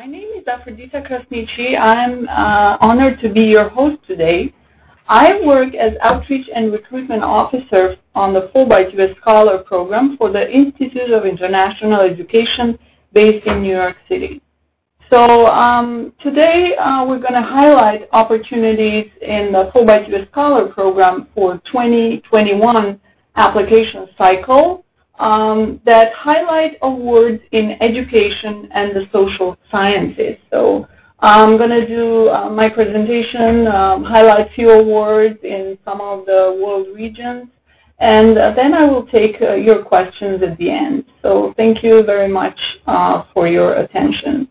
My name is Aphrodita Krasniqi. I'm honored to be your host today. I work as Outreach and Recruitment Officer on the Fulbright U.S. Scholar Program for the Institute of International Education based in New York City. So today we're going to highlight opportunities in the Fulbright U.S. Scholar Program for 2021 application cycle that highlight awards in education and the social sciences. So I'm going to do my presentation, highlight few awards in some of the world regions, and then I will take your questions at the end. So thank you very much for your attention.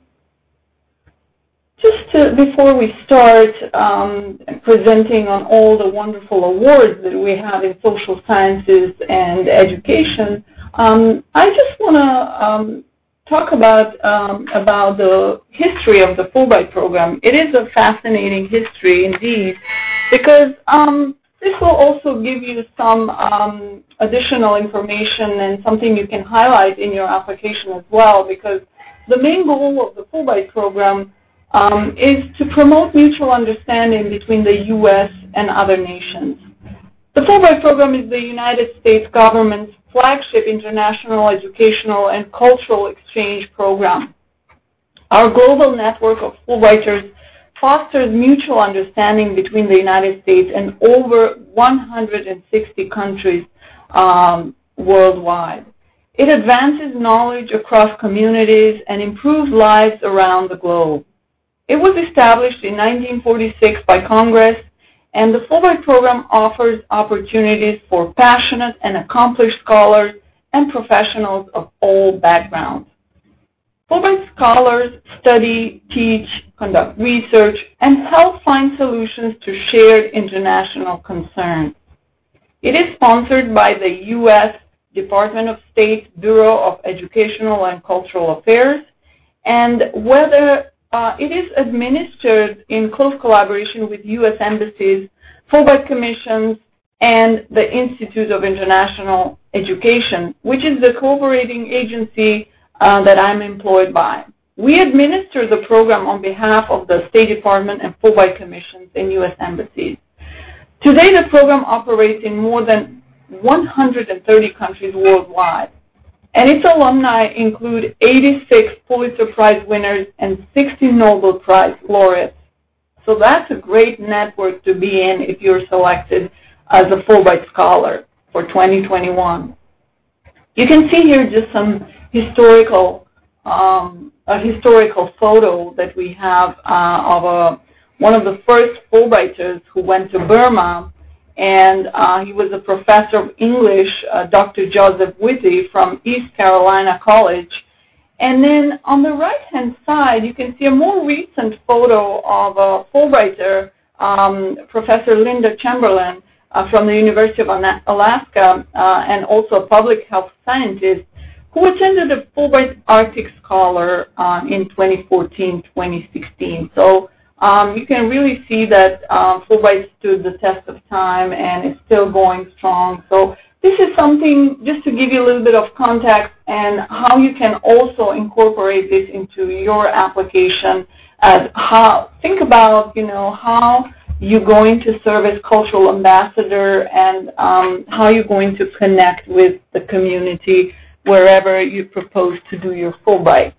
Just before we start presenting on all the wonderful awards that we have in social sciences and education, I just want to talk about the history of the Fulbright program. It is a fascinating history indeed, because this will also give you some additional information and something you can highlight in your application as well, because the main goal of the Fulbright program is to promote mutual understanding between the U.S. and other nations. The Fulbright program is the United States government's flagship international educational and cultural exchange program. Our global network of Fulbrighters fosters mutual understanding between the United States and over 160 countries worldwide. It advances knowledge across communities and improves lives around the globe. It was established in 1946 by Congress, and the Fulbright program offers opportunities for passionate and accomplished scholars and professionals of all backgrounds. Fulbright scholars study, teach, conduct research, and help find solutions to shared international concerns. It is sponsored by the U.S. Department of State's Bureau of Educational and Cultural Affairs, and whether it is administered in close collaboration with U.S. embassies, Fulbright commissions, and the Institute of International Education, which is the cooperating agency that I'm employed by. We administer the program on behalf of the State Department and Fulbright commissions in U.S. embassies. Today, the program operates in more than 130 countries worldwide, and its alumni include 86 Pulitzer Prize winners and 60 Nobel Prize laureates. So that's a great network to be in if you're selected as a Fulbright scholar for 2021. You can see here just some historical, a historical photo that we have of one of the first Fulbrighters who went to Burma, and he was a professor of English, Dr. Joseph Whitty from East Carolina College. And then on the right-hand side, you can see a more recent photo of a Fulbrighter, Professor Linda Chamberlain from the University of Alaska, and also a public health scientist, who attended a Fulbright Arctic Scholar in 2014-2016. So you can really see that Fulbright stood the test of time and is still going strong. So this is something just to give you a little bit of context and how you can also incorporate this into your application. As think about how you're going to serve as cultural ambassador and how you're going to connect with the community wherever you propose to do your Fulbright.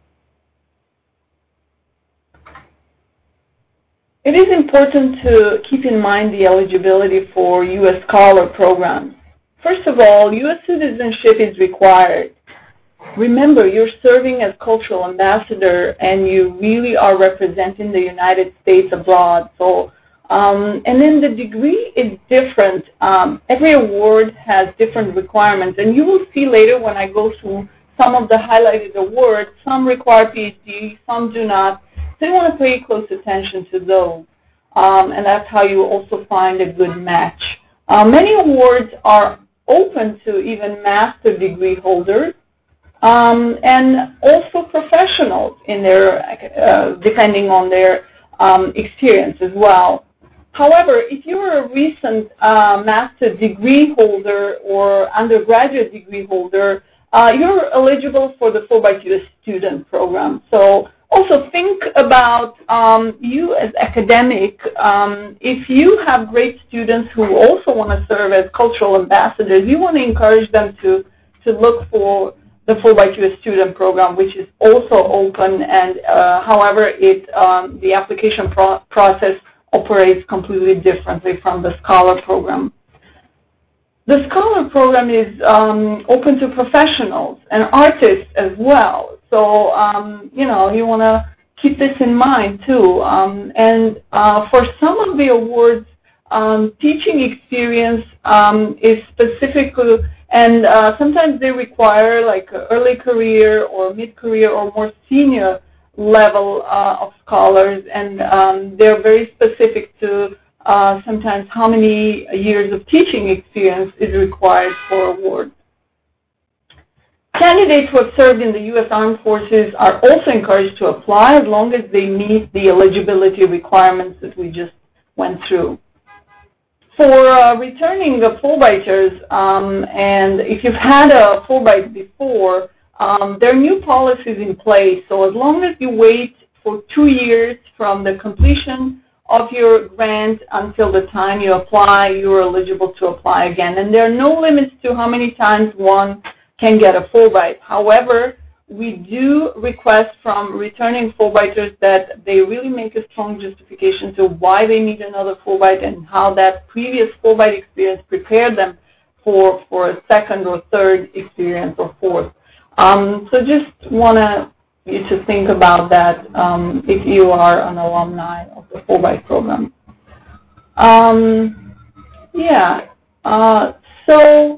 It is important to keep in mind the eligibility for U.S. Scholar programs. First of all, U.S. citizenship is required. Remember, you're serving as cultural ambassador and you really are representing the United States abroad. So, and then the degree is different. Every award has different requirements, and you will see later when I go through some of the highlighted awards, some require PhD, some do not. So you want to pay close attention to those, and that's how you also find a good match. Many awards are open to even master degree holders, and also professionals in their, depending on their experience as well. However, if you're a recent master degree holder or undergraduate degree holder, you're eligible for the Fulbright U.S. student program. So Also, think about you as academic. If you have great students who also want to serve as cultural ambassadors, you want to encourage them to look for the 4x2 student program, which is also open, and however, the application process operates completely differently from the Scholar program. The Scholar program is open to professionals and artists as well. So, you know, you want to keep this in mind too. And for some of the awards, teaching experience is specifically, and sometimes they require like early career or mid-career or more senior level of scholars, and they're very specific to sometimes how many years of teaching experience is required for awards. Candidates who have served in the U.S. Armed Forces are also encouraged to apply as long as they meet the eligibility requirements that we just went through. For returning the Fulbrighters, and if you've had a Fulbright before, there are new policies in place. So as long as you wait for 2 years from the completion of your grant until the time you apply, you're eligible to apply again. And there are no limits to how many times one can get a Fulbright. However, we do request from returning Fulbrighters that they really make a strong justification to why they need another Fulbright and how that previous Fulbright experience prepared them for a second or third experience or fourth. So just want you to think about that if you are an alumni of the Fulbright program. So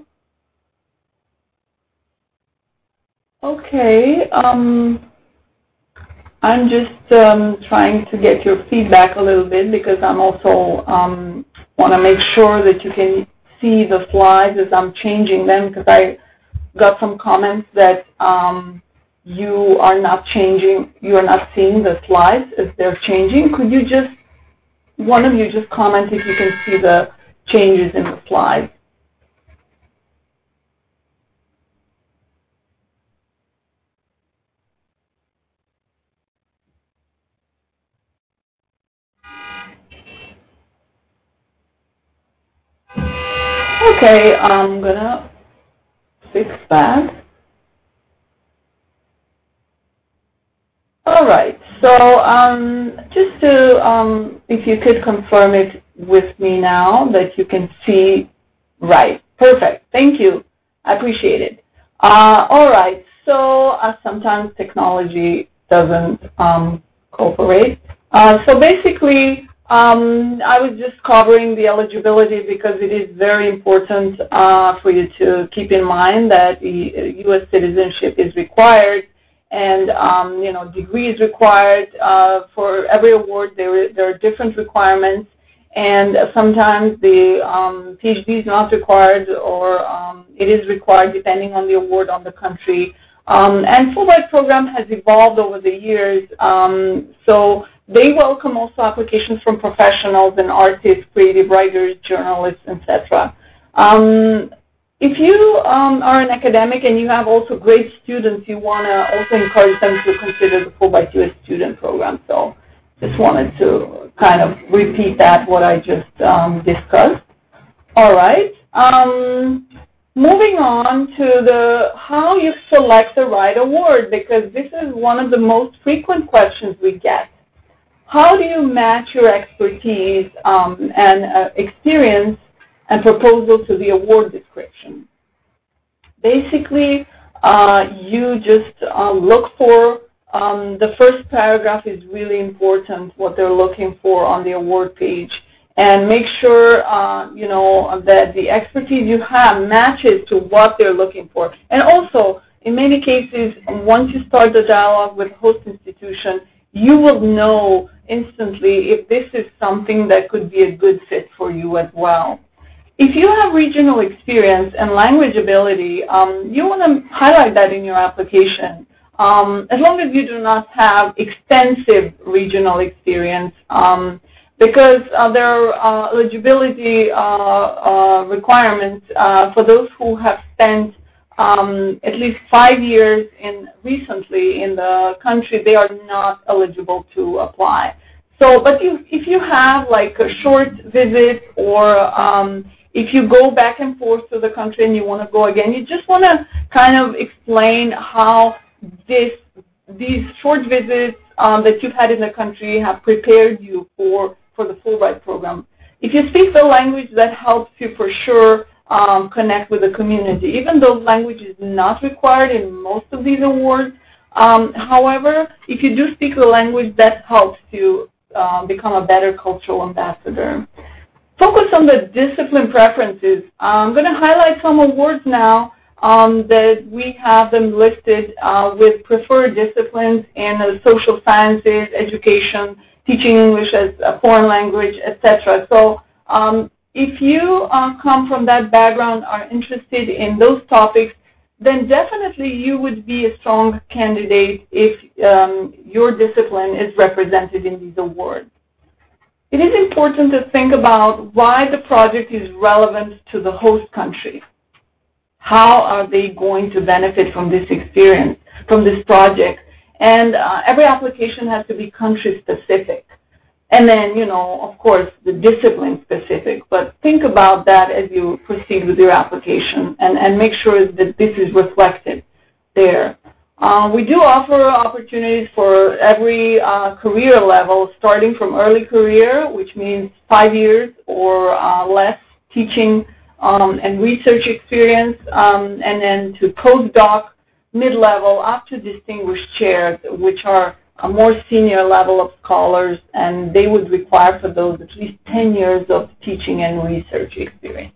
okay, I'm just trying to get your feedback a little bit because I'm also want to make sure that you can see the slides as I'm changing them, because I got some comments that you are not seeing the slides as they're changing. Could you just, one of you just comment if you can see the changes in the slides? Okay, I'm gonna fix that. All right, so just to, if you could confirm it with me now that you can see, right, perfect, thank you, I appreciate it. All right, so sometimes technology doesn't cooperate. So basically, I was just covering the eligibility because it is very important for you to keep in mind that the U.S. citizenship is required, and you know, degree is required for every award. There are different requirements, and sometimes the PhD is not required, or it is required depending on the award, on the country. And Fulbright program has evolved over the years, so they welcome also applications from professionals and artists, creative writers, journalists, etc. If you are an academic and you have also great students, you want to also encourage them to consider the Fulbright US student program. So just wanted to kind of repeat that, what I just discussed. All right. Moving on to how you select the right award, because this is one of the most frequent questions we get. How do you match your expertise and experience and proposal to the award description? Basically, you just look for, the first paragraph is really important, what they're looking for on the award page, and make sure you know, that the expertise you have matches to what they're looking for. And also, in many cases, once you start the dialogue with the host institution, you will know instantly if this is something that could be a good fit for you as well. If you have regional experience and language ability, you want to highlight that in your application. As long as you do not have extensive regional experience, because there are eligibility requirements for those who have spent at least 5 years recently in the country, they are not eligible to apply. So, but if you have like a short visit, or if you go back and forth to the country and you want to go again, you just want to kind of explain how these short visits that you've had in the country have prepared you for the Fulbright program. If you speak the language, that helps you for sure connect with the community. Even though language is not required in most of these awards, however, if you do speak the language, that helps you become a better cultural ambassador. Focus on the discipline preferences. I'm going to highlight some awards now that we have them listed with preferred disciplines in social sciences, education, teaching English as a foreign language, etc. So if you come from that background, are interested in those topics, then definitely you would be a strong candidate if your discipline is represented in these awards. It is important to think about why the project is relevant to the host country. How are they going to benefit from this experience, from this project? And every application has to be country-specific. And then, of course, the discipline-specific. But think about that as you proceed with your application and make sure that this is reflected there. We do offer opportunities for every career level, starting from early career, which means 5 years or less teaching and research experience, and then to postdoc, mid-level, up to distinguished chairs, which are a more senior level of scholars, and they would require for those at least 10 years of teaching and research experience.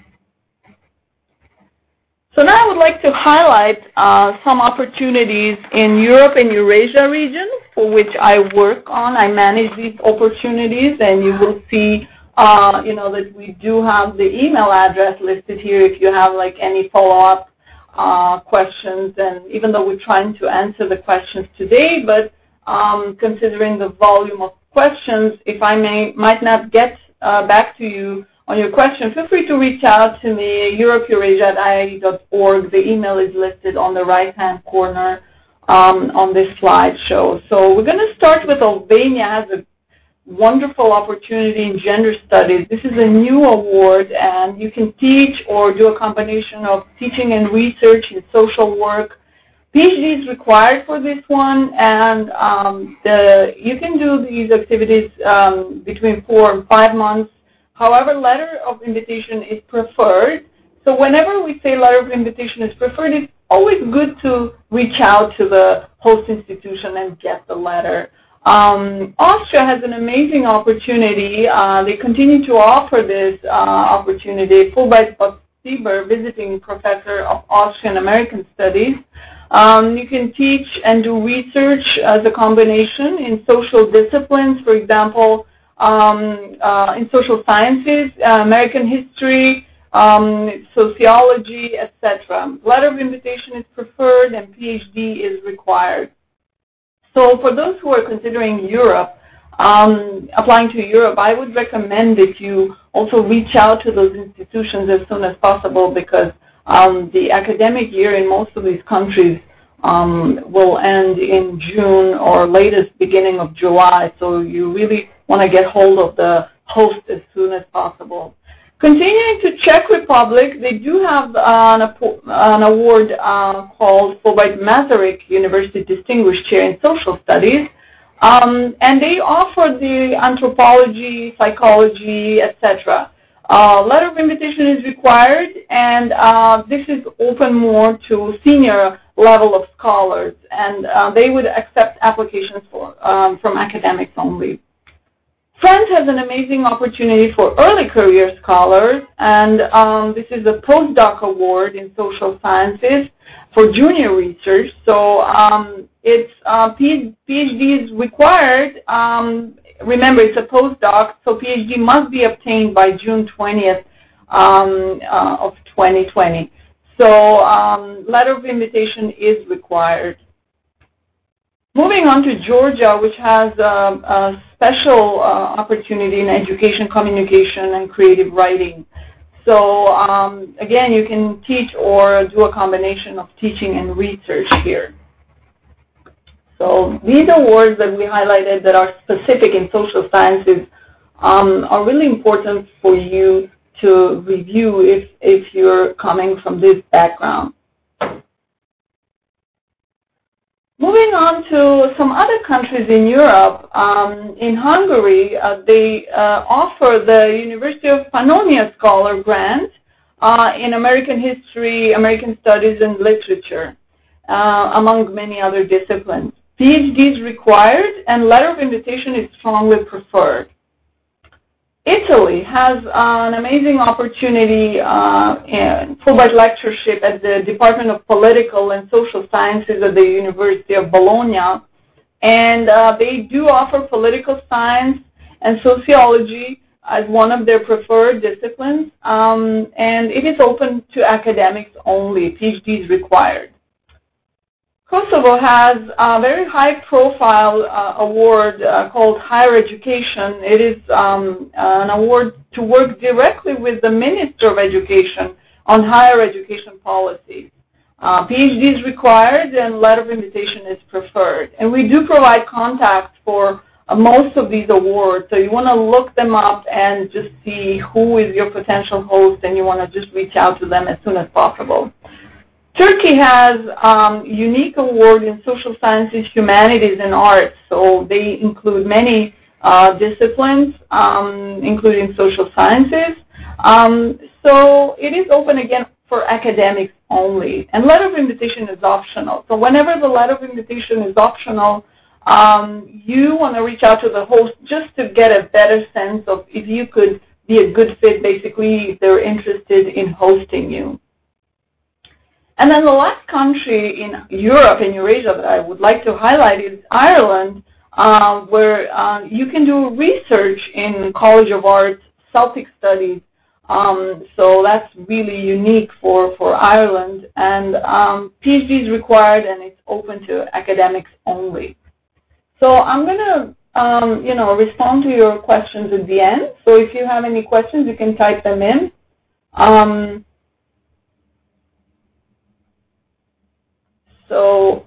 So now I would like to highlight some opportunities in Europe and Eurasia region for which I work on. I manage these opportunities, and you will see that we do have the email address listed here if you have like any follow-up questions. And even though we're trying to answer the questions today, but considering the volume of questions, if I might not get back to you on your question, feel free to reach out to me, europeeurasia@iie.org. The email is listed on the right-hand corner on this slideshow. So we're going to start with Albania. Has a wonderful opportunity in gender studies. This is a new award, and you can teach or do a combination of teaching and research in social work. PhD is required for this one, and you can do these activities between 4 and 5 months. However, letter of invitation is preferred. So whenever we say letter of invitation is preferred, it's always good to reach out to the host institution and get the letter. Austria has an amazing opportunity. They continue to offer this opportunity. Fulbright Sieber, visiting professor of Austrian American Studies. You can teach and do research as a combination in social disciplines, for example, in social sciences, American history, sociology, etc. Letter of invitation is preferred, and PhD is required. So for those who are considering Europe, applying to Europe, I would recommend that you also reach out to those institutions as soon as possible, because the academic year in most of these countries will end in June or latest beginning of July, so you really want to get hold of the host as soon as possible. Continuing to Czech Republic, they do have an award called Fulbright Masaryk University Distinguished Chair in Social Studies, and they offer the anthropology, psychology, etc. Letter of invitation is required, and this is open more to senior level of scholars, and they would accept applications from academics only. France has an amazing opportunity for early career scholars, and this is a postdoc award in social sciences for junior research. So it's PhD is required. Remember, it's a postdoc, so PhD must be obtained by June 20th of 2020. So letter of invitation is required. Moving on to Georgia, which has a special opportunity in education, communication, and creative writing. So again, you can teach or do a combination of teaching and research here. So these awards that we highlighted that are specific in social sciences are really important for you to review if you're coming from this background. Moving on to some other countries in Europe, in Hungary, they offer the University of Pannonia Scholar Grant in American History, American Studies, and Literature, among many other disciplines. PhD is required, and letter of invitation is strongly preferred. Italy has an amazing opportunity in Fulbright lectureship at the Department of Political and Social Sciences at the University of Bologna, and they do offer political science and sociology as one of their preferred disciplines, and it is open to academics only. PhD is required. Kosovo has a very high-profile award called Higher Education. It is an award to work directly with the Minister of Education on higher education policies. PhD is required, and letter of invitation is preferred. And we do provide contacts for most of these awards, so you want to look them up and just see who is your potential host, and you want to just reach out to them as soon as possible. Turkey has unique award in social sciences, humanities, and arts. So they include many disciplines, including social sciences. So it is open again for academics only. And letter of invitation is optional. So whenever the letter of invitation is optional, you want to reach out to the host just to get a better sense of if you could be a good fit, basically, if they're interested in hosting you. And then the last country in Europe and Eurasia that I would like to highlight is Ireland, where you can do research in College of Arts, Celtic Studies. So that's really unique for Ireland. And PhD is required, and it's open to academics only. So I'm going to respond to your questions at the end. So if you have any questions, you can type them in. So,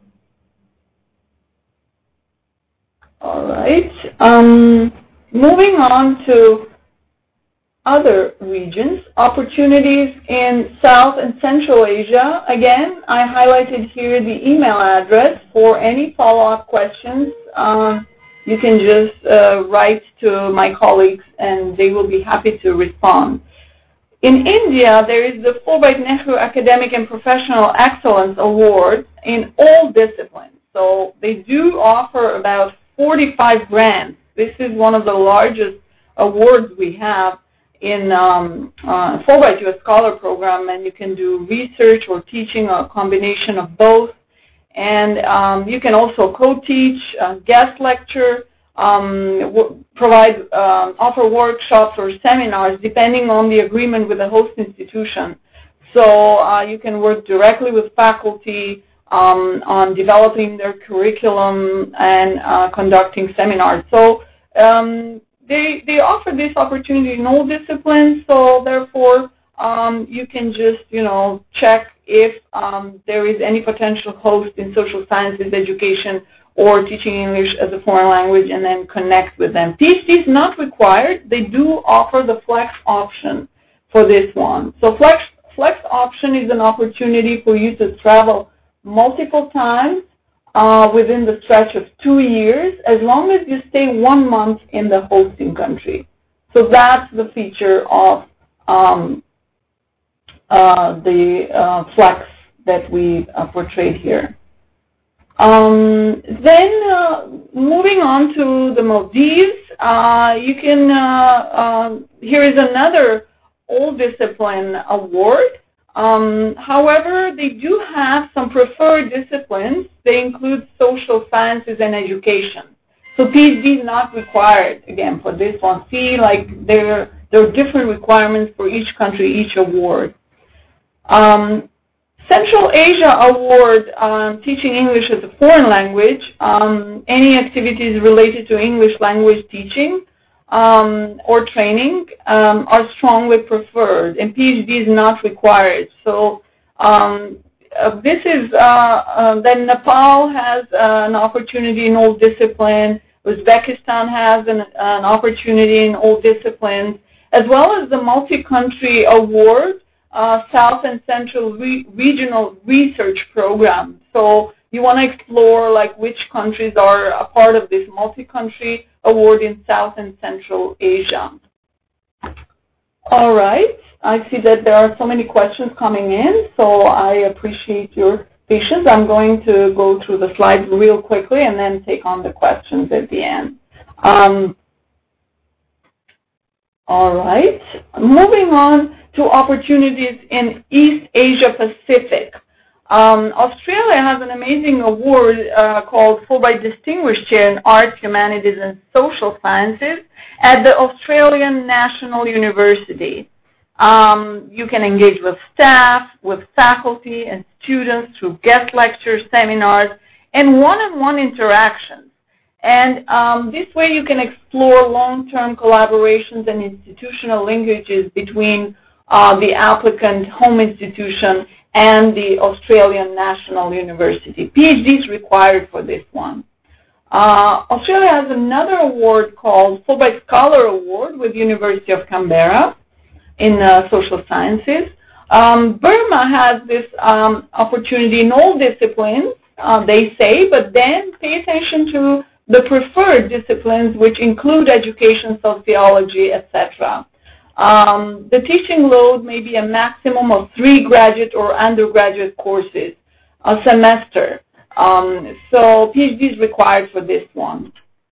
all right. Moving on to other regions, opportunities in South and Central Asia. Again, I highlighted here the email address for any follow-up questions. You can just write to my colleagues, and they will be happy to respond. In India, there is the Fulbright Nehru Academic and Professional Excellence Award in all disciplines. So they do offer about 45 grants. This is one of the largest awards we have in Fulbright U.S. Scholar Program, and you can do research or teaching, or a combination of both. And you can also co-teach, guest lecture, offer workshops or seminars depending on the agreement with the host institution. So you can work directly with faculty on developing their curriculum and conducting seminars. So they offer this opportunity in all disciplines, so therefore you can just check if there is any potential host in social sciences education or teaching English as a foreign language, and then connect with them. PhD is not required. They do offer the flex option for this one. So flex option is an opportunity for you to travel multiple times within the stretch of 2 years, as long as you stay 1 month in the hosting country. So that's the feature of the flex that we portrayed here. Then moving on to the Maldives, you can, here is another all-discipline award. However, they do have some preferred disciplines. They include social sciences and education. So PhD is not required, again, for this one. See, like there are different requirements for each country, each award. Central Asia Award on teaching English as a foreign language, any activities related to English language teaching. or training are strongly preferred, and PhD is not required. So this is, then Nepal has an opportunity in all disciplines, Uzbekistan has an opportunity in all disciplines, as well as the multi-country award, South and Central Regional Research Program. So you want to explore like which countries are a part of this multi-country award in South and Central Asia. All right. I see that there are so many questions coming in, so I appreciate your patience. I'm going to go through the slides real quickly and then take on the questions at the end. All right. Moving on to opportunities in East Asia Pacific. Australia has an amazing award called Fulbright Distinguished Chair in Arts, Humanities, and Social Sciences at the Australian National University. You can engage with staff, with faculty and students through guest lectures, seminars, and one-on-one interactions. And this way you can explore long-term collaborations and institutional linkages between the applicant home institution and the Australian National University. PhD is required for this one. Australia has another award called Fulbright Scholar Award with University of Canberra in social sciences. Burma has this opportunity in all disciplines, they say, but then pay attention to the preferred disciplines, which include education, sociology, etc. The teaching load may be a maximum of 3 graduate or undergraduate courses a semester. So PhD is required for this one.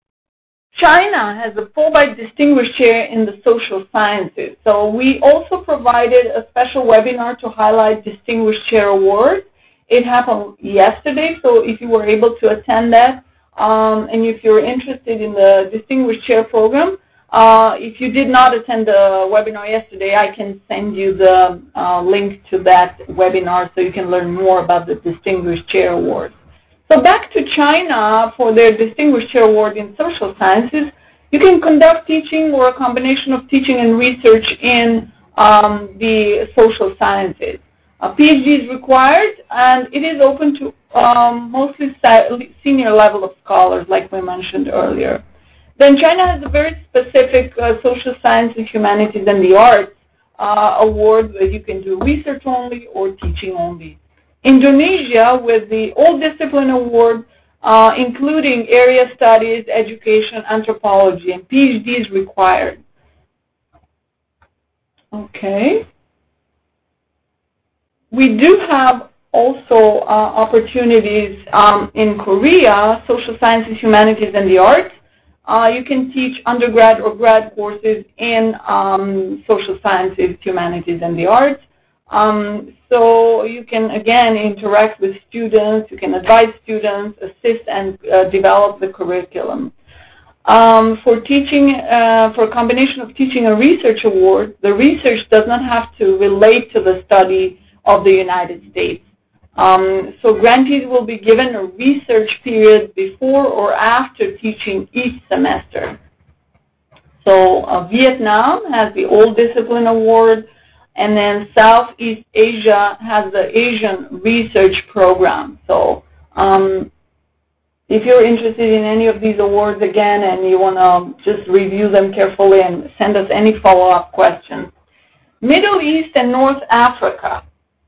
China has a Fulbright Distinguished Chair in the Social Sciences. So we also provided a special webinar to highlight Distinguished Chair Awards. It happened yesterday, so if you were able to attend that, and if you're interested in the Distinguished Chair program, if you did not attend the webinar yesterday, I can send you the link to that webinar so you can learn more about the Distinguished Chair Award. So back to China for their Distinguished Chair Award in Social Sciences, you can conduct teaching or a combination of teaching and research in the social sciences. A PhD is required, and it is open to mostly senior level of scholars, like we mentioned earlier. Then China has a very specific social sciences, humanities, and the arts award where you can do research only or teaching only. Indonesia with the All Discipline Award, including area studies, education, anthropology, and PhD is required. Okay. We do have also opportunities in Korea, social sciences, humanities, and the arts. You can teach undergrad or grad courses in social sciences, humanities, and the arts. So you can, again, interact with students, you can advise students, assist, and develop the curriculum. For teaching, for a combination of teaching and research awards, the research does not have to relate to the study of the United States. So grantees will be given a research period before or after teaching each semester. So Vietnam has the All Discipline Award, and then Southeast Asia has the Asian Research Program. So if you're interested in any of these awards again and you want to just review them carefully and send us any follow-up questions. Middle East and North Africa.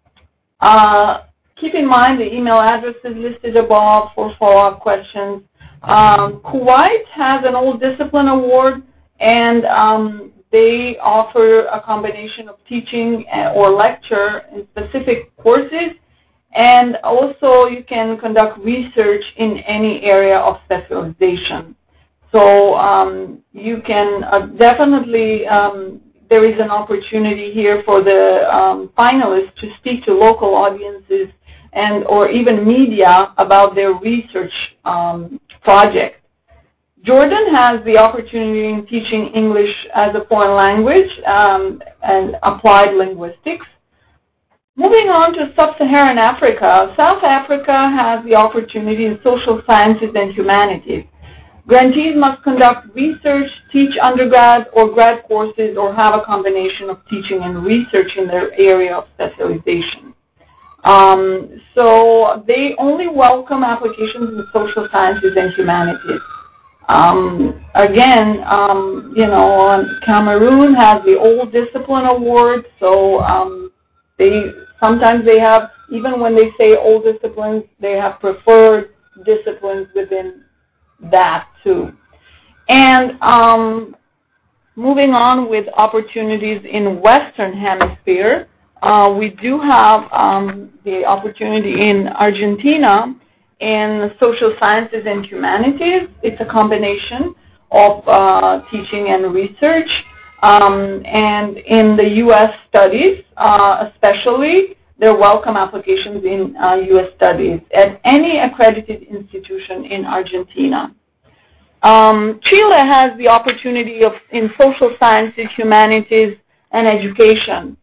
Keep in mind the email address is listed above for follow-up questions. Kuwait has an All Discipline Award, and they offer a combination of teaching or lecture in specific courses, and also you can conduct research in any area of specialization. So you can definitely, there is an opportunity here for the finalists to speak to local audiences and or even media about their research project. Jordan has the opportunity in teaching English as a foreign language and applied linguistics. Moving on to Sub-Saharan Africa, South Africa has the opportunity in social sciences and humanities. Grantees must conduct research, teach undergrad or grad courses, or have a combination of teaching and research in their area of specialization. So they only welcome applications in social sciences and humanities. Again, Cameroon has the Old Discipline Award, so sometimes they have, even when they say old disciplines, they have preferred disciplines within that too. And moving on with opportunities in Western Hemisphere, we do have the opportunity in Argentina in social sciences and humanities. It's a combination of teaching and research. And in the U.S. studies, especially, there are welcome applications in U.S. studies at any accredited institution in Argentina. Chile has the opportunity in social sciences, humanities, and education.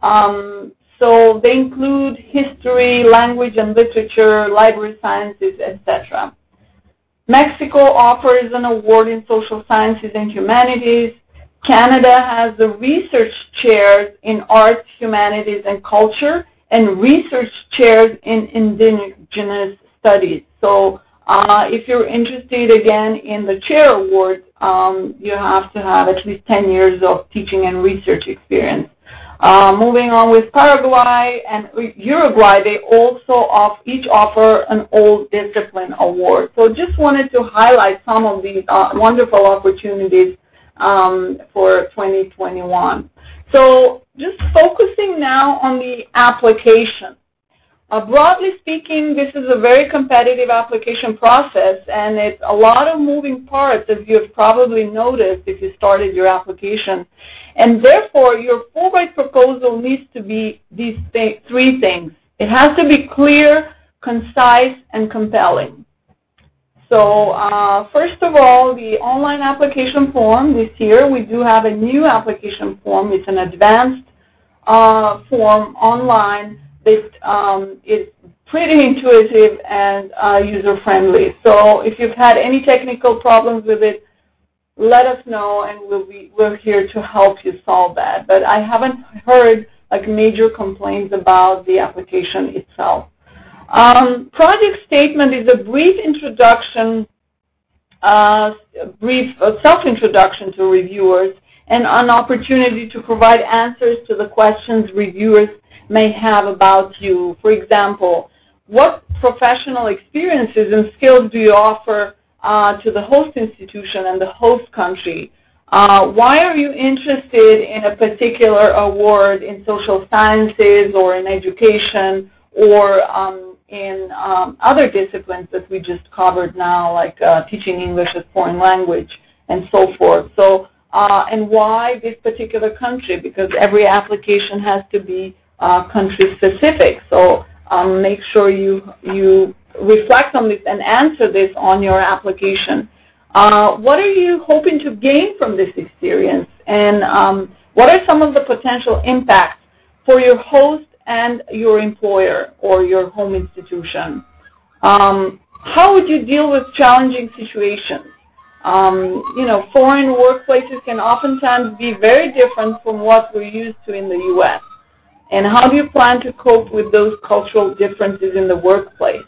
So they include history, language and literature, library sciences, etc. Mexico offers an award in social sciences and humanities. Canada has the research chairs in arts, humanities, and culture, and research chairs in indigenous studies. So if you're interested, again, in the chair award, you have to have at least 10 years of teaching and research experience. Moving on with Paraguay and Uruguay, they also each offer an Old Discipline Award. So just wanted to highlight some of these wonderful opportunities for 2021. So just focusing now on the application. Broadly speaking, this is a very competitive application process, and it's a lot of moving parts, as you have probably noticed if you started your application. And therefore, your Fulbright proposal needs to be these three things. It has to be clear, concise, and compelling. So first of all, the online application form this year, we do have a new application form. It's an advanced form online that is pretty intuitive and user-friendly. So if you've had any technical problems with it, let us know, and we're here to help you solve that. But I haven't heard major complaints about the application itself. Project statement is a brief introduction, self-introduction to reviewers, and an opportunity to provide answers to the questions reviewers may have about you. For example, what professional experiences and skills do you offer to the host institution and the host country? Why are you interested in a particular award in social sciences or in education or in other disciplines that we just covered now, like teaching English as foreign language and so forth? So, and why this particular country? Because every application has to be country-specific. So make sure you reflect on this and answer this on your application. What are you hoping to gain from this experience? And what are some of the potential impacts for your host and your employer or your home institution? How would you deal with challenging situations? Foreign workplaces can oftentimes be very different from what we're used to in the U.S. And how do you plan to cope with those cultural differences in the workplace?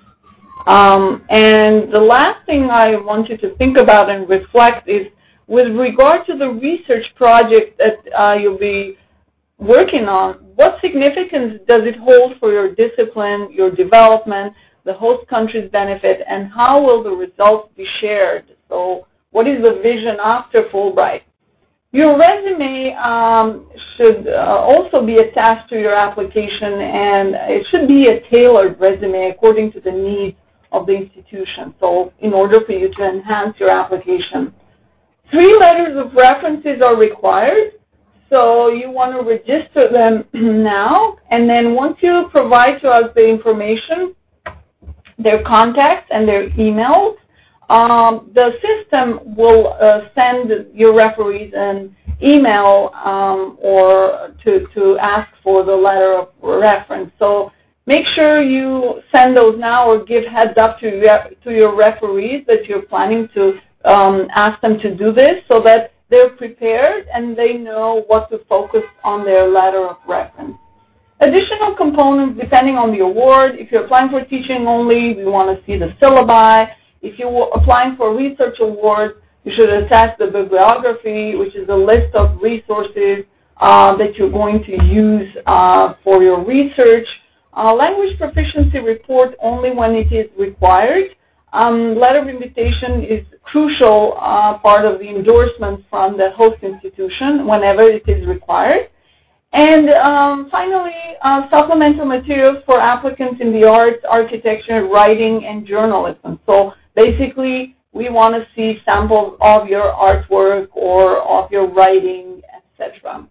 And the last thing I want you to think about and reflect is, with regard to the research project that you'll be working on, what significance does it hold for your discipline, your development, the host country's benefit, and how will the results be shared? So what is the vision after Fulbright? Your resume should also be attached to your application, and it should be a tailored resume according to the needs of the institution, so in order for you to enhance your application. 3 letters of references are required, so you want to register them now, and then once you provide to us the information, their contacts and their emails, the system will send your referees an email or to ask for the letter of reference. So make sure you send those now, or give heads up to your referees that you're planning to ask them to do this so that they're prepared and they know what to focus on their letter of reference. Additional components depending on the award. If you're applying for teaching only, we want to see the syllabi. If you're applying for a research award, you should attach the bibliography, which is a list of resources that you're going to use for your research. Language proficiency report only when it is required. Letter of invitation is crucial part of the endorsement from the host institution whenever it is required. And finally, supplemental materials for applicants in the arts, architecture, writing, and journalism. So basically, we want to see samples of your artwork or of your writing, etc.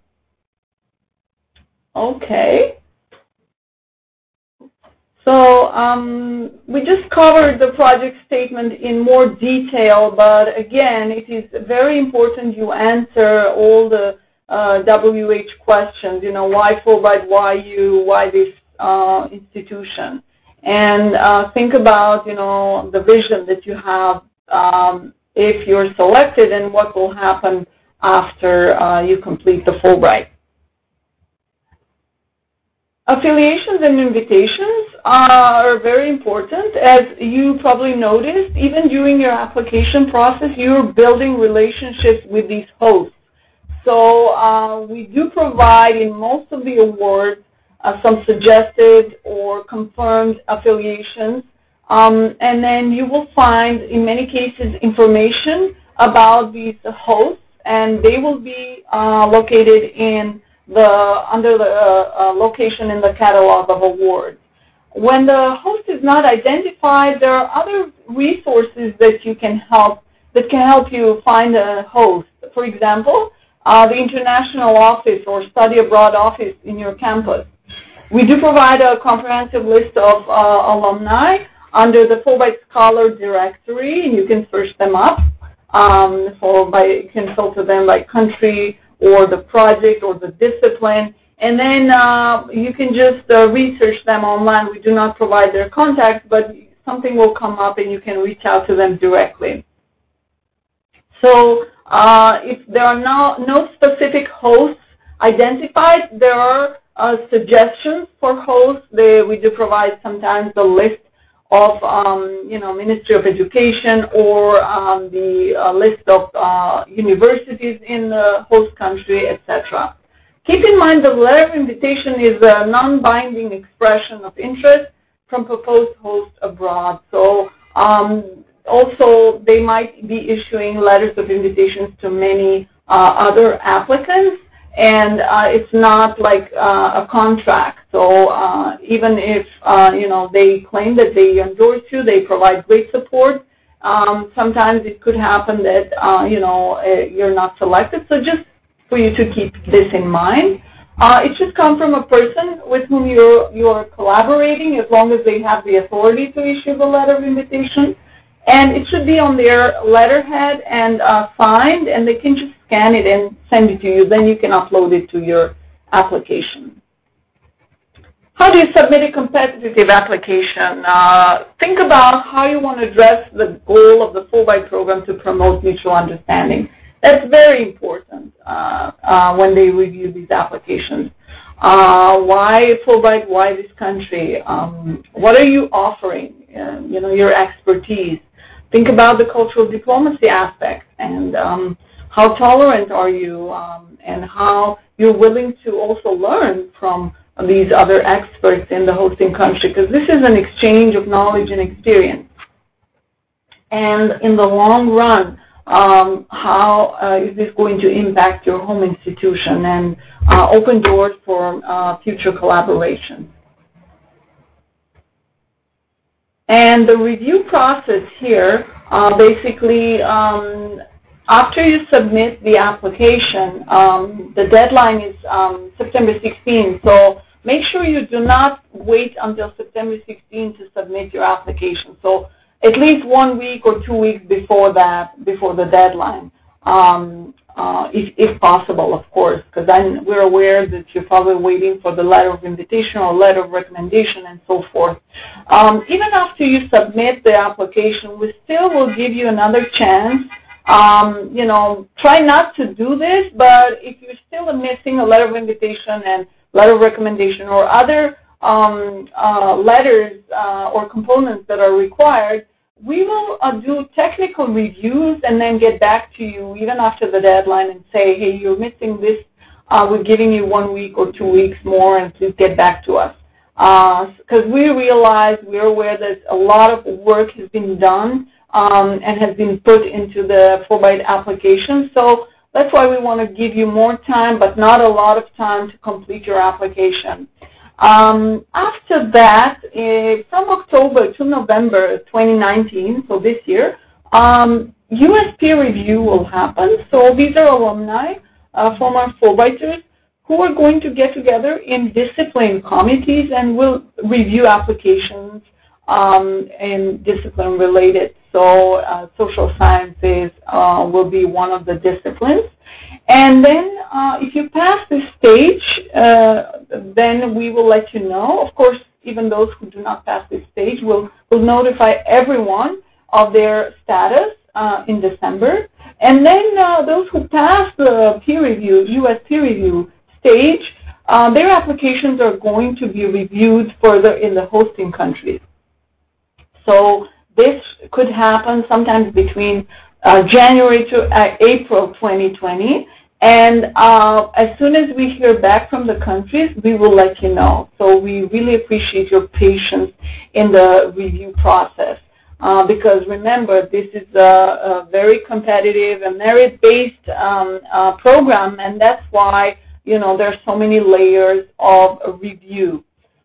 Okay. So we just covered the project statement in more detail, but again, it is very important you answer all the WH questions, why Fulbright, why you, why this institution, and think about, the vision that you have if you're selected and what will happen after you complete the Fulbright. Affiliations and invitations are very important. As you probably noticed, even during your application process, you're building relationships with these hosts. So we do provide in most of the awards some suggested or confirmed affiliations. And then you will find, in many cases, information about these hosts, and they will be located in under the location in the catalog of awards. When the host is not identified, there are other resources that can help you find a host. For example, the international office or study abroad office in your campus. We do provide a comprehensive list of alumni under the Fulbright Scholar Directory, and you can search them up. You can filter them by country or the project or the discipline, and then you can just research them online. We do not provide their contacts, but something will come up and you can reach out to them directly. So if there are no specific hosts identified, there are suggestions for hosts. We do provide sometimes the list of Ministry of Education or the list of universities in the host country, etc. Keep in mind the letter of invitation is a non-binding expression of interest from proposed hosts abroad. So also they might be issuing letters of invitations to many other applicants, and it's not like a contract. So even if they claim that they endorse you, they provide great support, sometimes it could happen that you're not selected. So just for you to keep this in mind. It should come from a person with whom you're collaborating, as long as they have the authority to issue the letter of invitation. And it should be on their letterhead and signed, and they can just scan it and send it to you. Then you can upload it to your application. How do you submit a competitive application? Think about how you want to address the goal of the Fulbright program to promote mutual understanding. That's very important when they review these applications. Why Fulbright? Why this country? What are you offering? Your expertise. Think about the cultural diplomacy aspect and how tolerant are you, and how you're willing to also learn from these other experts in the hosting country, because this is an exchange of knowledge and experience. And in the long run, how is this going to impact your home institution and open doors for future collaboration? And the review process here, basically, after you submit the application, the deadline is September 16th. So make sure you do not wait until September 16th to submit your application. So at least 1 week or 2 weeks before the deadline, if possible, of course, because then we're aware that you're probably waiting for the letter of invitation or letter of recommendation and so forth. Even after you submit the application, we still will give you another chance Try not to do this, but if you're still missing a letter of invitation and letter of recommendation or other letters or components that are required, we will do technical reviews and then get back to you even after the deadline and say, hey, you're missing this. We're giving you 1 week or 2 weeks more, and please get back to us. Because we're aware that a lot of work has been done and has been put into the Fulbright application. So that's why we want to give you more time, but not a lot of time to complete your application. After that, from October to November 2019, so this year, U.S. peer review will happen. So these are alumni, former Fulbrighters, who are going to get together in discipline committees and will review applications in discipline related. So social sciences will be one of the disciplines. And then if you pass this stage, then we will let you know. Of course, even those who do not pass this stage will notify everyone of their status in December. And then those who pass the peer review, U.S. peer review stage, their applications are going to be reviewed further in the hosting countries. So this could happen sometimes between January to April 2020. And as soon as we hear back from the countries, we will let you know. So we really appreciate your patience in the review process. Because remember, this is a very competitive and merit-based program, and that's why there's so many layers of review.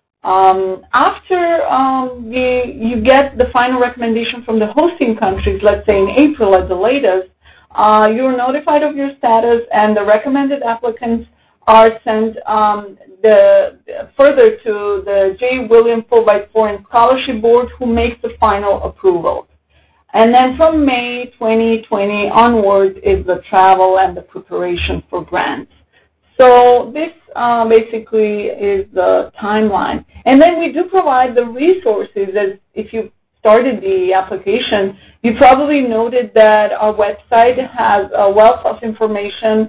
After you get the final recommendation from the hosting countries, let's say in April at the latest, you're notified of your status, and the recommended applicants are sent further to the J. William Fulbright Foreign Scholarship Board, who makes the final approval. And then from May 2020 onwards is the travel and the preparation for grants. So this basically is the timeline. And then we do provide the resources. As if you started the application, you probably noted that our website has a wealth of information.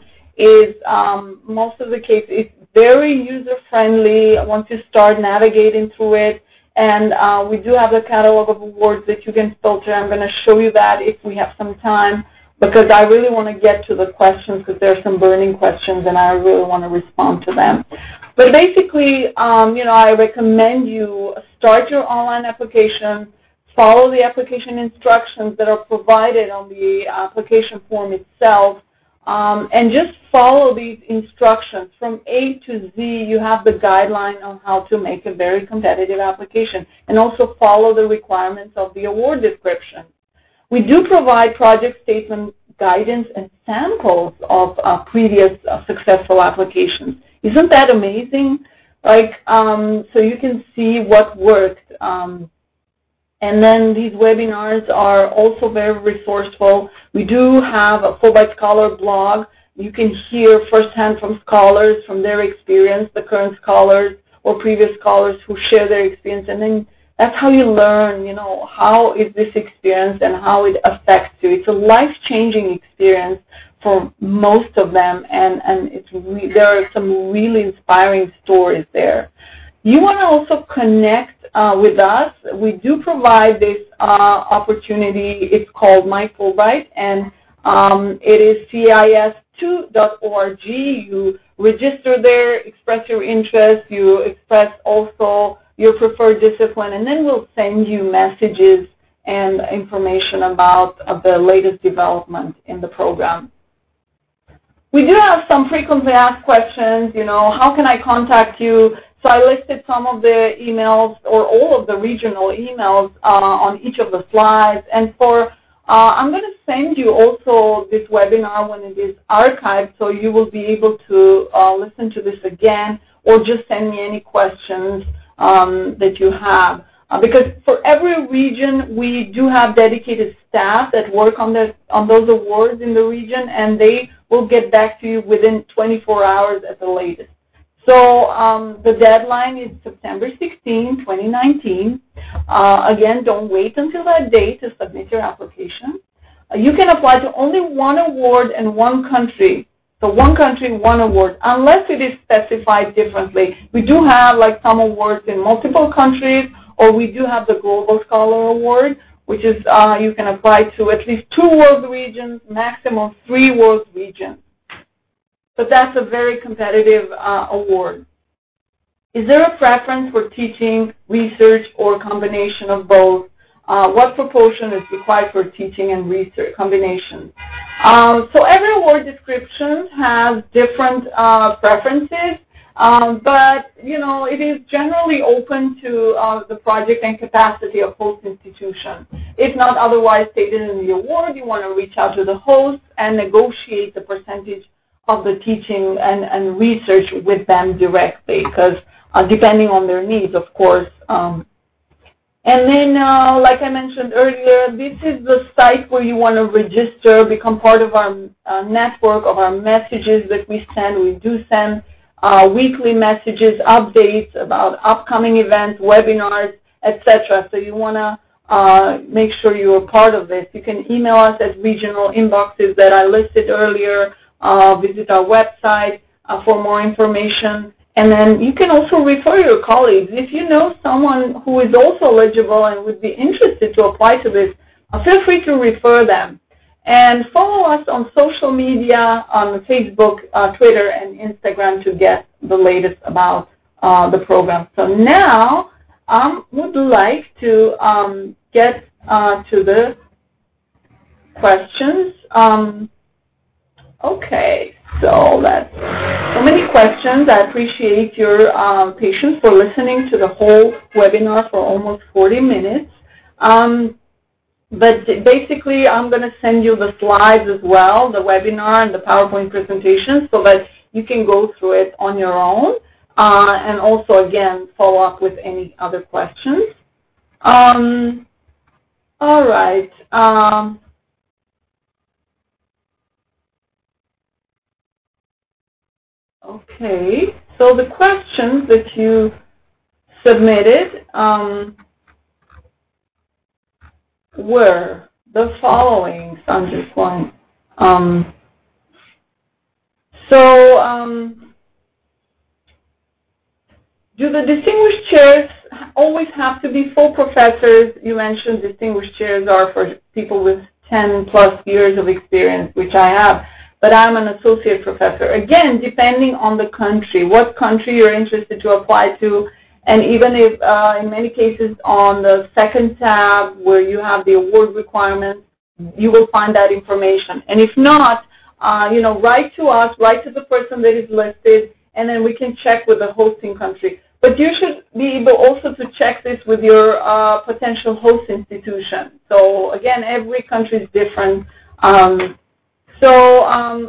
Most of the case, it's very user-friendly once you start navigating through it. And we do have a catalog of awards that you can filter. I'm going to show you that if we have some time, because I really want to get to the questions, because there are some burning questions and I really want to respond to them. But basically, I recommend you start your online application, follow the application instructions that are provided on the application form itself, and just follow these instructions. From A to Z, you have the guideline on how to make a very competitive application, and also follow the requirements of the award description. We do provide project statement guidance and samples of previous successful applications. Isn't that amazing? So you can see what worked. And then these webinars are also very resourceful. We do have a Fulbright Scholar blog. You can hear firsthand from scholars, from their experience, the current scholars or previous scholars who share their experience. And then that's how you learn, how is this experience and how it affects you. It's a life-changing experience for most of them, and there are some really inspiring stories there. You want to also connect with us. We do provide this opportunity. It's called My Fulbright, and it is CIS2.org. You register there, express your interest, you express also your preferred discipline, and then we'll send you messages and information about the latest development in the program. We do have some frequently asked questions, how can I contact you? So I listed some of the emails or all of the regional emails on each of the slides. And I'm going to send you also this webinar when it is archived, so you will be able to listen to this again, or just send me any questions that you have. Because for every region, we do have dedicated staff that work on those awards in the region, and they will get back to you within 24 hours at the latest. So the deadline is September 16, 2019. Again, don't wait until that date to submit your application. you can apply to only one award in one country. So one country, one award, unless it is specified differently. We do have like some awards in multiple countries, or we do have the Global Scholar Award, which is you can apply to at least 2 world regions, maximum 3 world regions. But that's a very competitive award. Is there a preference for teaching, research, or a combination of both? What proportion is required for teaching and research combination? So every award description has different preferences, but it is generally open to the project and capacity of host institution. If not otherwise stated in the award, you want to reach out to the host and negotiate the percentage of the teaching and research with them directly, because depending on their needs, of course. And then, like I mentioned earlier, this is the site where you want to register, become part of our network of our messages that we send. We do send weekly messages, updates about upcoming events, webinars, etc. So you want to make sure you are part of this. You can email us at regional inboxes that I listed earlier. Visit our website for more information. And then you can also refer your colleagues. If you know someone who is also eligible and would be interested to apply to this, feel free to refer them. And follow us on social media, on Facebook, Twitter, and Instagram to get the latest about the program. So now I would like to get to the questions. Okay, so that's so many questions. I appreciate your patience for listening to the whole webinar for almost 40 minutes. But basically, I'm going to send you the slides as well, the webinar and the PowerPoint presentation, so that you can go through it on your own and also, again, follow up with any other questions. All right. Okay, so the questions that you submitted were the following. So I'm just going. Do the distinguished chairs always have to be full professors? You mentioned distinguished chairs are for people with 10 plus years of experience, which I have. But I'm an associate professor. Again, depending on the country, what country you're interested to apply to, and even if in many cases on the second tab where you have the award requirements, you will find that information. And if not, write to us, write to the person that is listed, and then we can check with the hosting country. But you should be able also to check this with your potential host institution. So again, every country is different. So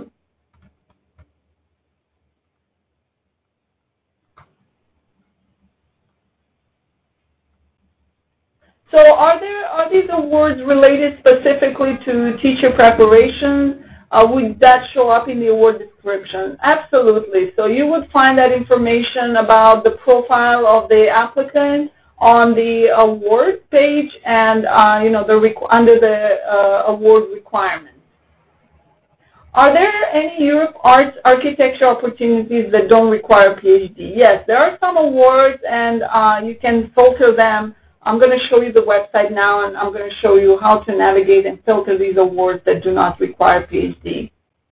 are these awards related specifically to teacher preparation? Would that show up in the award description? Absolutely. So you would find that information about the profile of the applicant on the award page and under the award requirements. Are there any Europe arts architecture opportunities that don't require a PhD? Yes, there are some awards, and you can filter them. I'm going to show you the website now, and I'm going to show you how to navigate and filter these awards that do not require a PhD.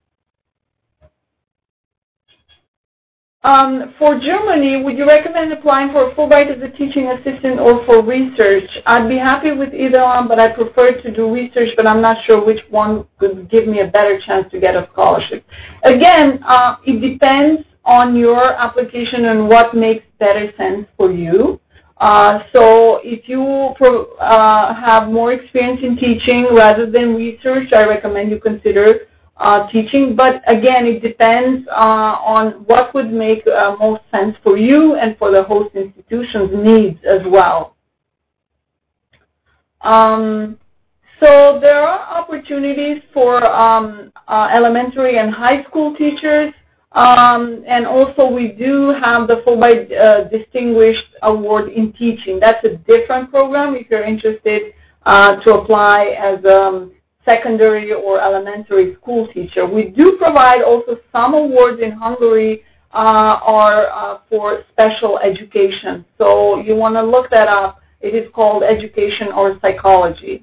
For Germany, would you recommend applying for a Fulbright as a teaching assistant or for research? I'd be happy with either one, but I prefer to do research, but I'm not sure which one could give me a better chance to get a scholarship. Again, it depends on your application and what makes better sense for you. So if you have more experience in teaching rather than research, I recommend you consider teaching. But again, it depends on what would make most sense for you and for the host institution's needs as well. So there are opportunities for elementary and high school teachers. And also we do have the Fulbright Distinguished Award in Teaching. That's a different program if you're interested to apply as secondary or elementary school teacher. We do provide also some awards in Hungary are for special education. So you want to look that up. It is called education or psychology.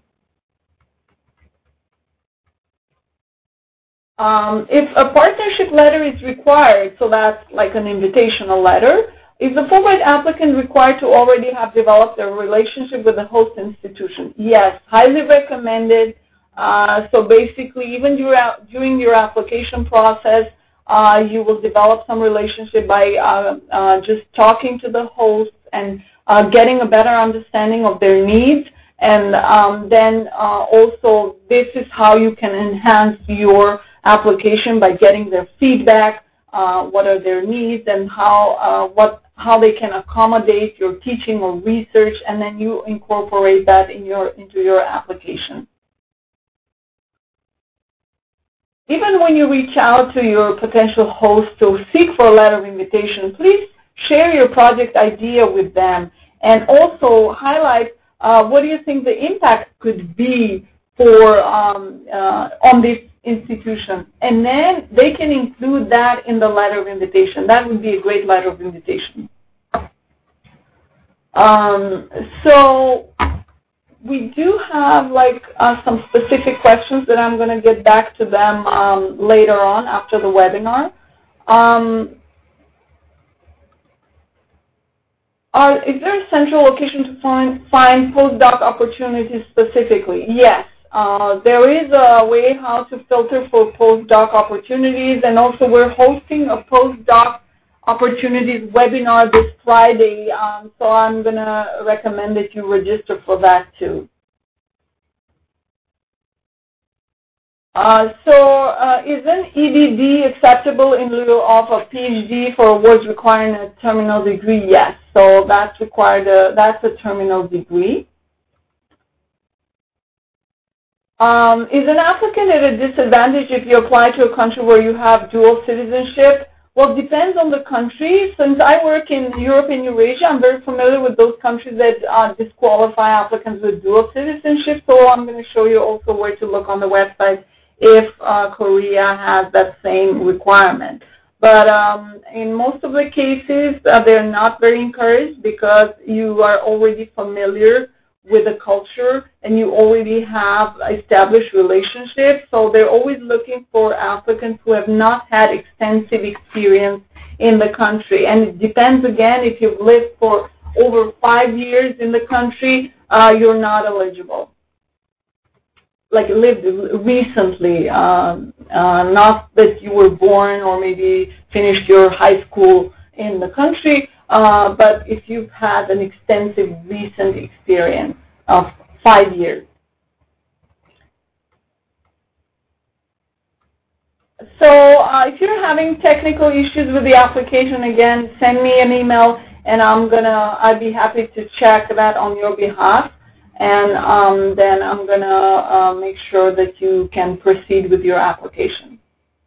If a partnership letter is required, so that's like an invitational letter, is the Fulbright applicant required to already have developed a relationship with the host institution? Yes, highly recommended. So basically, even during your application process, you will develop some relationship by just talking to the hosts and getting a better understanding of their needs. And then also, this is how you can enhance your application by getting their feedback, what are their needs, and how they can accommodate your teaching or research, and then you incorporate that into your application. Even when you reach out to your potential host to seek for a letter of invitation, please share your project idea with them and also highlight what do you think the impact could be for on this institution. And then they can include that in the letter of invitation. That would be a great letter of invitation. So we do have some specific questions that I'm going to get back to them later on after the webinar. Is there a central location to find postdoc opportunities specifically? Yes. There is a way how to filter for postdoc opportunities, and also we're hosting a postdoc opportunities webinar this Friday, so I'm going to recommend that you register for that too. Is an EDD acceptable in lieu of a PhD for awards requiring a terminal degree? Yes. So that's required. That's a terminal degree. Is an applicant at a disadvantage if you apply to a country where you have dual citizenship? Well, it depends on the country. Since I work in Europe and Eurasia, I'm very familiar with those countries that disqualify applicants with dual citizenship. So I'm going to show you also where to look on the website if Korea has that same requirement. But in most of the cases, they're not very encouraged because you are already familiar with the culture and you already have established relationships. So they're always looking for applicants who have not had extensive experience in the country. And it depends, again, if you've lived for over 5 years in the country, you're not eligible. Like lived recently, not that you were born or maybe finished your high school in the country, but if you've had an extensive recent experience of 5 years. So if you're having technical issues with the application, again, send me an email and I'd be happy to check that on your behalf. And then I'm going to make sure that you can proceed with your application.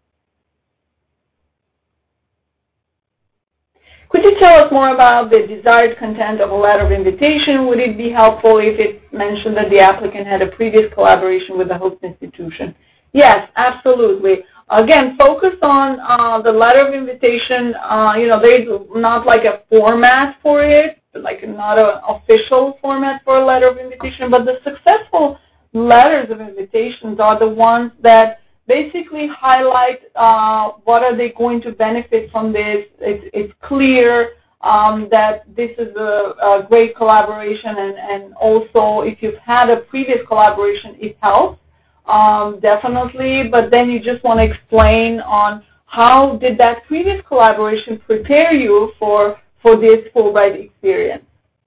Could you tell us more about the desired content of a letter of invitation? Would it be helpful if it mentioned that the applicant had a previous collaboration with the host institution? Yes, absolutely. Again, focus on the letter of invitation. There's not like a format for it, like not an official format for a letter of invitation, but the successful letters of invitations are the ones that basically highlight what are they going to benefit from this. It's clear that this is a great collaboration, and also if you've had a previous collaboration, it helps, definitely, but then you just want to explain on how did that previous collaboration prepare you for this Fulbright experience.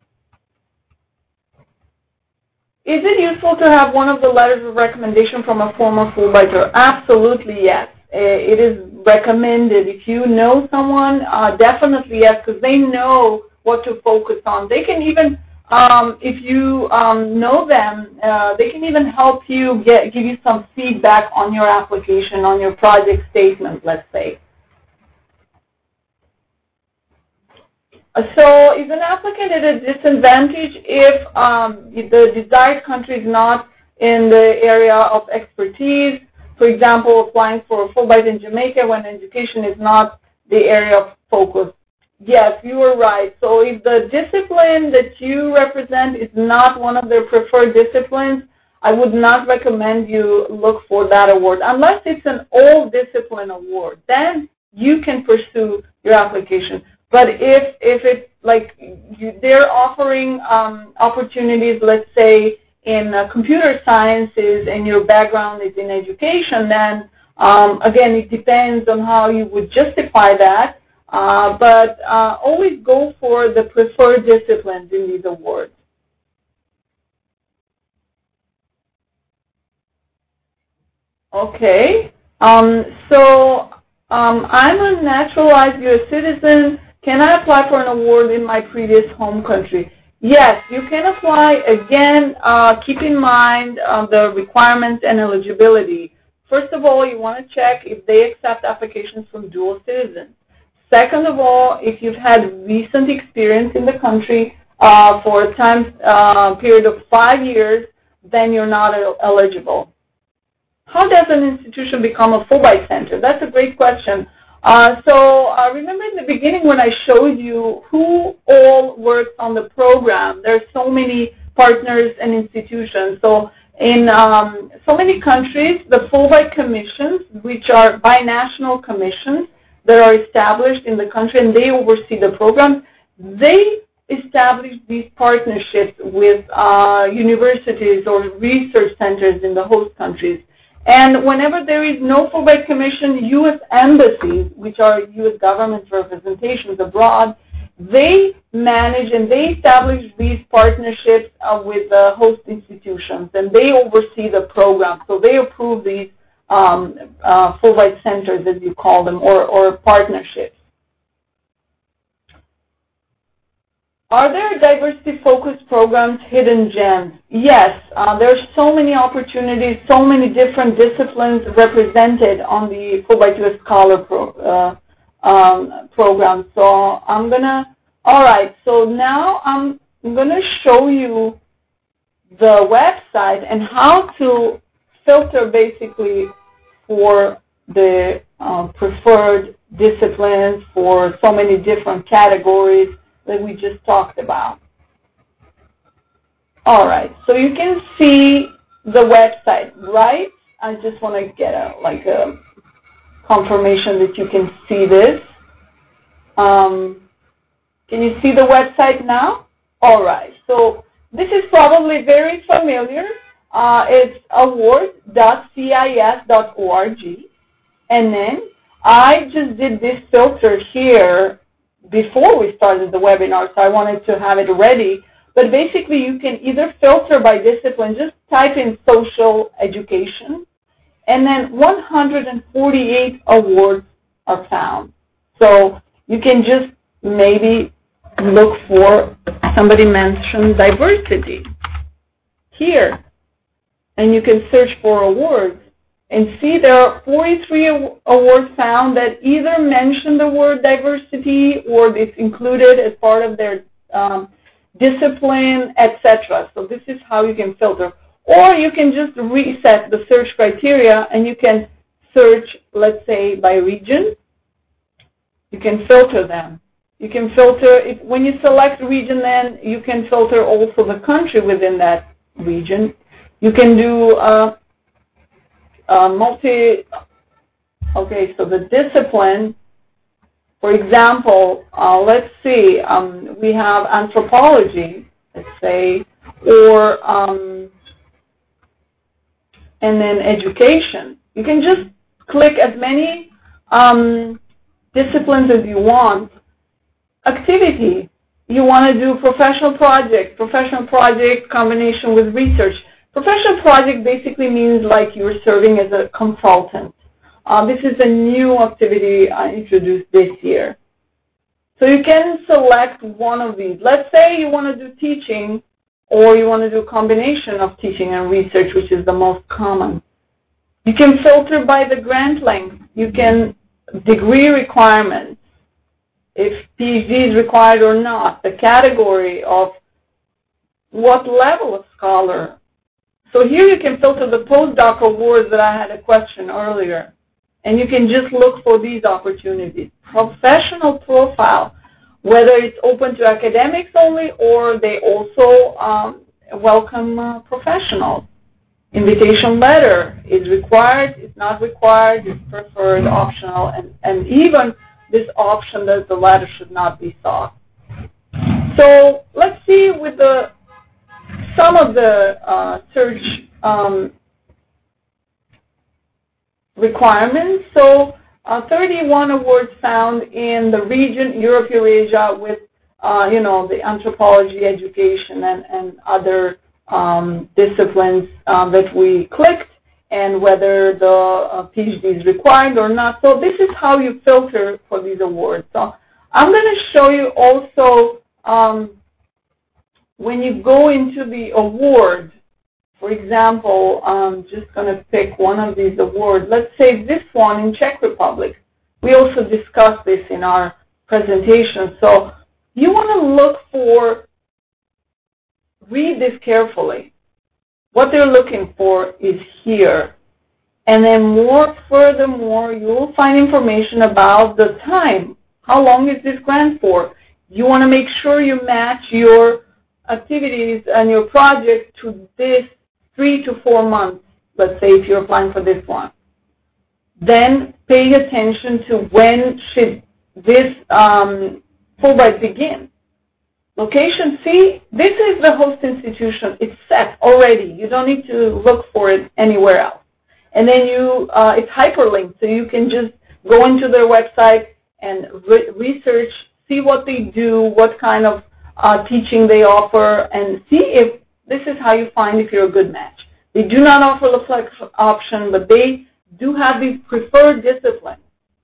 Is it useful to have one of the letters of recommendation from a former Fulbrighter? Absolutely, yes. It is recommended. If you know someone, definitely yes, because they know what to focus on. They can even, if you know them, they can even help you give you some feedback on your application, on your project statement, let's say. So is an applicant at a disadvantage if the desired country is not in the area of expertise. For example, applying for a Fulbright in Jamaica when education is not the area of focus. Yes, you are right. So if the discipline that you represent is not one of their preferred disciplines, I would not recommend you look for that award. Unless it's an all-discipline award, then you can pursue your application. But if it's like they're offering opportunities, let's say, in computer sciences and your background is in education, then again, it depends on how you would justify that. But always go for the preferred disciplines in these awards. Okay. So I'm a naturalized U.S. citizen. Can I apply for an award in my previous home country? Yes, you can apply. Again, keep in mind the requirements and eligibility. First of all, you want to check if they accept applications from dual citizens. Second of all, if you've had recent experience in the country for a time period of 5 years, then you're not eligible. How does an institution become a Fulbright Center? That's a great question. Remember in the beginning when I showed you who all works on the program, there are so many partners and institutions. So in so many countries, the Fulbright commissions, which are binational commissions that are established in the country and they oversee the program, they establish these partnerships with universities or research centers in the host countries. And whenever there is no Fulbright Commission, U.S. embassies, which are U.S. government representations abroad, they manage and they establish these partnerships with the host institutions, and they oversee the program. So they approve these Fulbright centers, as you call them, or partnerships. Are there diversity-focused programs, hidden gems? Yes, there are so many opportunities, so many different disciplines represented on the Fulbright U.S. Scholar program. So all right, so now I'm going to show you the website and how to filter basically for the preferred disciplines for so many different categories that we just talked about. All right, so you can see the website, right? I just want to get a confirmation that you can see this. Can you see the website now? All right, so this is probably very familiar. It's award.cis.org, and then I just did this filter here before we started the webinar, so I wanted to have it ready. But basically, you can either filter by discipline, just type in social education, and then 148 awards are found. So you can just maybe look for, somebody mentioned diversity here, and you can search for awards. And see, there are 43 awards found that either mention the word diversity or it's included as part of their discipline, etc. So this is how you can filter. Or you can just reset the search criteria and you can search, let's say, by region. You can filter them. You can filter, when you select region, then you can filter also the country within that region. You can do okay, so the discipline, for example, let's see, we have anthropology, let's say, or, and then education. You can just click as many disciplines as you want. Activity, you want to do professional project combination with research. Professional project basically means like you're serving as a consultant. This is a new activity I introduced this year. So you can select one of these. Let's say you want to do teaching, or you want to do a combination of teaching and research, which is the most common. You can filter by the grant length. You can degree requirements, if PhD is required or not, the category of what level of scholar. So here you can filter the postdoc awards that I had a question earlier. And you can just look for these opportunities. Professional profile, whether it's open to academics only or they also welcome professionals. Invitation letter is required, it's not required, it's preferred, optional, and even this option that the letter should not be sought. So let's see with some of the search requirements. So 31 awards found in the region, Europe, Eurasia, with the anthropology, education, and other disciplines that we clicked, and whether the PhD is required or not. So this is how you filter for these awards. So I'm going to show you also when you go into the award. For example, I'm just going to pick one of these awards. Let's say this one in Czech Republic. We also discussed this in our presentation. So you want to look for, read this carefully. What they're looking for is here. And then furthermore, you'll find information about the time. How long is this grant for? You want to make sure you match your activities and your project to this 3 to 4 months, let's say, if you're applying for this one. Then pay attention to when should this Fulbright begin. Location, see, this is the host institution. It's set already. You don't need to look for it anywhere else. And then it's hyperlinked, so you can just go into their website and research, see what they do, what kind of teaching they offer, and see if this is how you find if you're a good match. They do not offer the flex option, but they do have these preferred disciplines,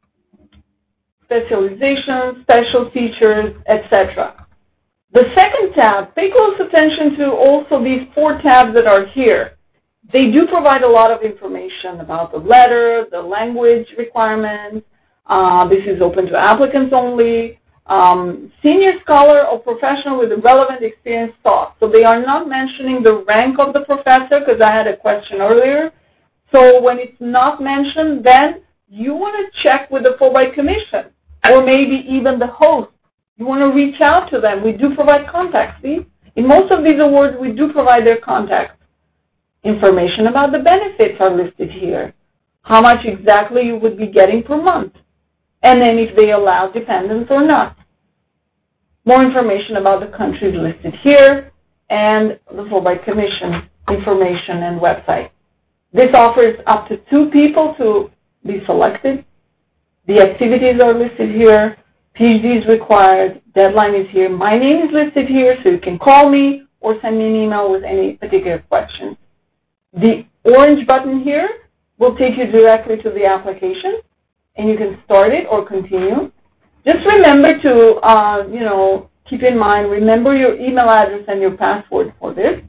specializations, special features, etc. The second tab, pay close attention to also these 4 tabs that are here. They do provide a lot of information about the letter, the language requirements. This is open to applicants only. Senior scholar or professional with relevant experience taught. So they are not mentioning the rank of the professor, because I had a question earlier. So when it's not mentioned, then you want to check with the Fulbright Commission, or maybe even the host. You want to reach out to them. We do provide contacts. See? In most of these awards, we do provide their contacts. Information about the benefits are listed here. How much exactly you would be getting per month. And then if they allow dependents or not. More information about the countries listed here, and the Fulbright Commission information and website. This offers up to 2 people to be selected. The activities are listed here. PhD is required. Deadline is here. My name is listed here, so you can call me or send me an email with any particular questions. The orange button here will take you directly to the application, and you can start it or continue. Just remember to, keep in mind, remember your email address and your password for this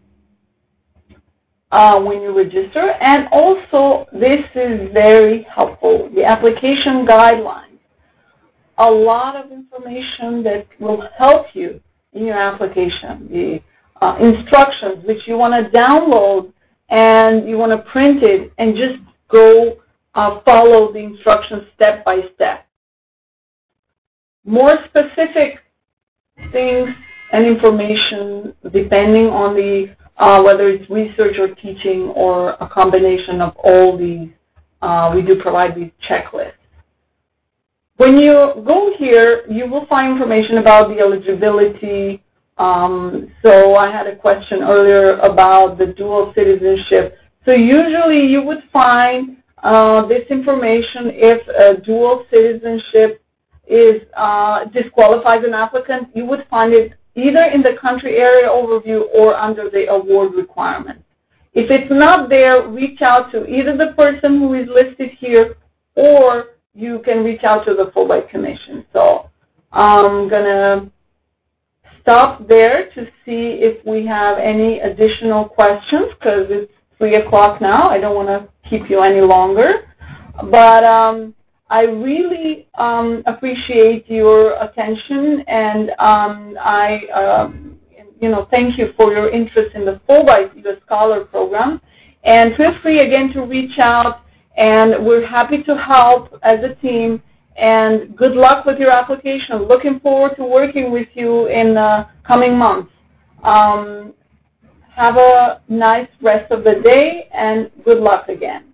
when you register. And also, this is very helpful, the application guidelines. A lot of information that will help you in your application. The instructions, which you want to download and you want to print it and just go follow the instructions step by step. More specific things and information depending on the whether it's research or teaching or a combination of all these. We do provide these checklists. When you go here, you will find information about the eligibility. So I had a question earlier about the dual citizenship. So usually you would find this information if a dual citizenship is disqualifies an applicant. You would find it either in the country area overview or under the award requirements. If it's not there, reach out to either the person who is listed here, or you can reach out to the Fulbright Commission. So I'm going to stop there to see if we have any additional questions, because it's 3 o'clock now. I don't want to keep you any longer. But I really appreciate your attention, and thank you for your interest in the Fulbright U.S. Scholar Program. And feel free again to reach out, and we're happy to help as a team. And good luck with your application. Looking forward to working with you in the coming months. Have a nice rest of the day, and good luck again.